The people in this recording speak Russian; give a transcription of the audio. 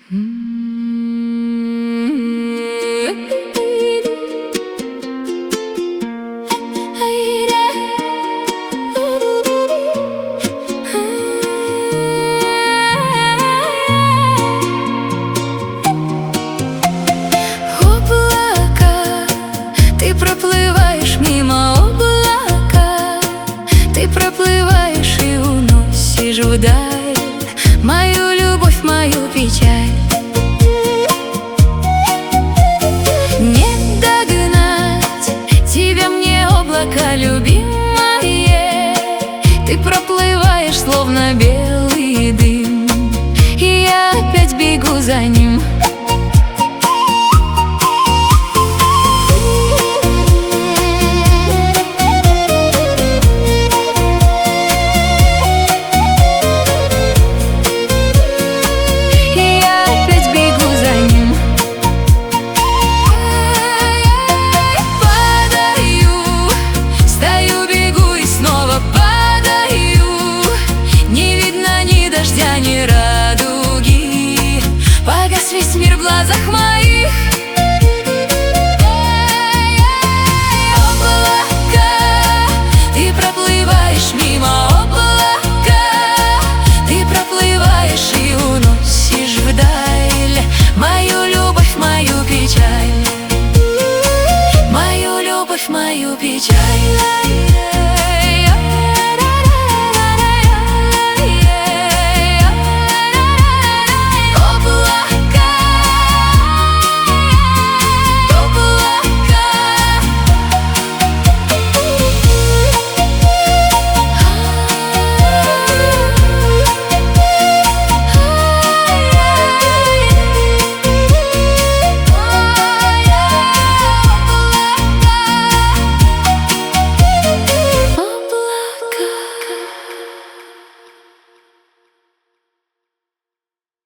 Облака, ты проплываешь мимо облака, ты проплываешь и уносишь вдаль мою любовь, мою печаль. Не догнать тебя мне, облако любимое, ты проплываешь словно белый дым, и я опять бегу за ним. Ни радуги, погас весь мир в глазах моих. Облака, ты проплываешь мимо облака, ты проплываешь и уносишь вдаль мою любовь, мою печаль, мою любовь, мою печаль.